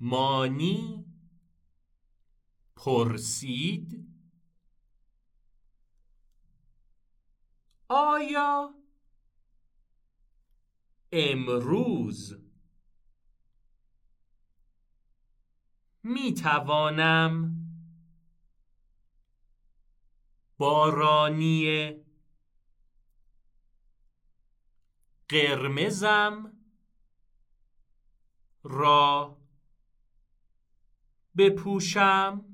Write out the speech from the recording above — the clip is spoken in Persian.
مانی پرسید آیا امروز می توانم بارانی قرمزم را بپوشم؟